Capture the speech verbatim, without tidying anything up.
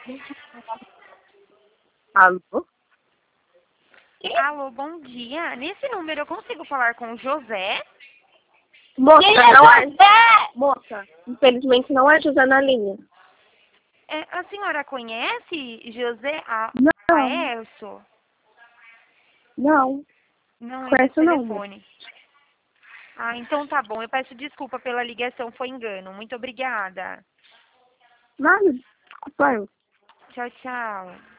Alô? Alô, bom dia. Nesse número eu consigo falar com o José? Moça, não é... Moça, infelizmente não é José na linha. É, a senhora conhece José A- Não, Aércio? não. Não é esse Conheço não, moça. telefone. Ah, então tá bom. Eu peço desculpa pela ligação, foi engano. Muito obrigada. Nada, desculpa eu. Tchau, tchau.